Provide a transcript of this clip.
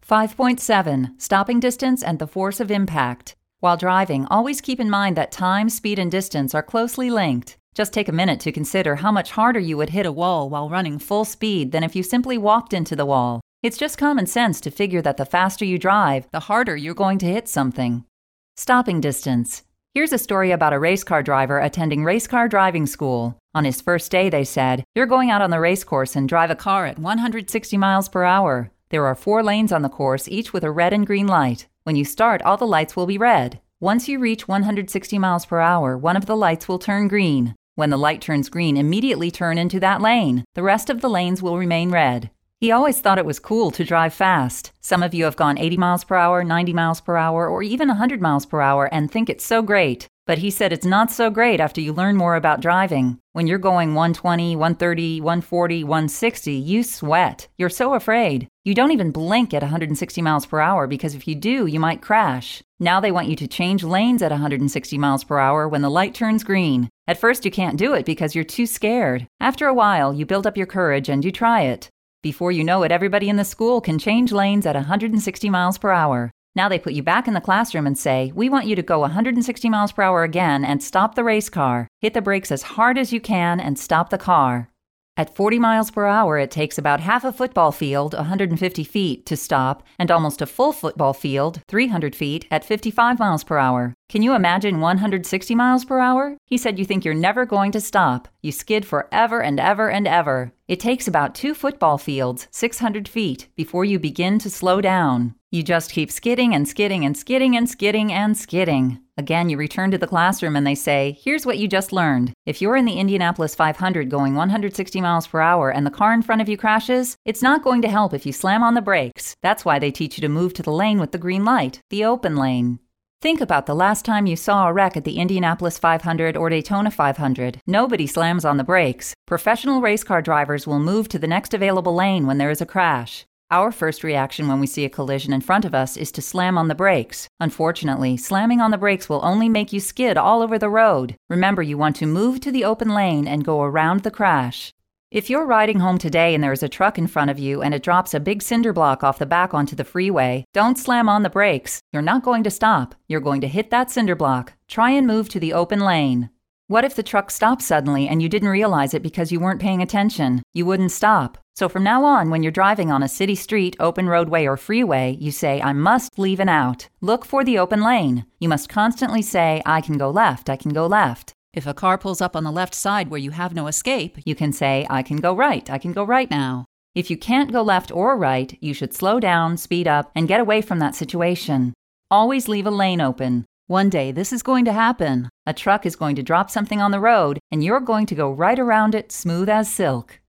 5.7. Stopping distance and the force of impact. While driving, always keep in mind that time, speed, and distance are closely linked. Just take a minute to consider how much harder you would hit a wall while running full speed than if you simply walked into the wall. It's just common sense to figure that the faster you drive, the harder you're going to hit something. Stopping distance. Here's a story about a race car driver attending race car driving school. On his first day, they said, "You're going out on the race course and drive a car at 160 miles per hour. There are 4 lanes on the course, each with a red and green light. When you start, all the lights will be red. Once you reach 160 miles per hour, one of the lights will turn green. When the light turns green, immediately turn into that lane. The rest of the lanes will remain red." He always thought it was cool to drive fast. Some of you have gone 80 miles per hour, 90 miles per hour, or even 100 miles per hour and think it's so great. But he said it's not so great after you learn more about driving. When you're going 120, 130, 140, 160, you sweat. You're so afraid. You don't even blink at 160 miles per hour because if you do, you might crash. Now they want you to change lanes at 160 miles per hour when the light turns green. At first you can't do it because you're too scared. After a while, you build up your courage and you try it. Before you know it, everybody in the school can change lanes at 160 miles per hour. Now they put you back in the classroom and say, "We want you to go 160 miles per hour again and stop the race car. Hit the brakes as hard as you can and stop the car." At 40 miles per hour, it takes about half a football field, 150 feet, to stop, and almost a full football field, 300 feet, at 55 miles per hour. Can you imagine 160 miles per hour? He said you think you're never going to stop. You skid forever and ever and ever. It takes about 2 football fields, 600 feet, before you begin to slow down. You just keep skidding and skidding and skidding and skidding and skidding. Again, you return to the classroom and they say, "Here's what you just learned. If you're in the Indianapolis 500 going 160 miles per hour and the car in front of you crashes, it's not going to help if you slam on the brakes. That's why they teach you to move to the lane with the green light, the open lane." Think about the last time you saw a wreck at the Indianapolis 500 or Daytona 500. Nobody slams on the brakes. Professional race car drivers will move to the next available lane when there is a crash. Our first reaction when we see a collision in front of us is to slam on the brakes. Unfortunately, slamming on the brakes will only make you skid all over the road. Remember, you want to move to the open lane and go around the crash. If you're riding home today and there is a truck in front of you and it drops a big cinder block off the back onto the freeway, don't slam on the brakes. You're not going to stop. You're going to hit that cinder block. Try and move to the open lane. What if the truck stops suddenly and you didn't realize it because you weren't paying attention? You wouldn't stop. So from now on, when you're driving on a city street, open roadway, or freeway, you say, "I must leave an out." Look for the open lane. You must constantly say, "I can go left, I can go left." If a car pulls up on the left side where you have no escape, you can say, "I can go right now." If you can't go left or right, you should slow down, speed up, and get away from that situation. Always leave a lane open. One day, this is going to happen. A truck is going to drop something on the road, and you're going to go right around it smooth as silk.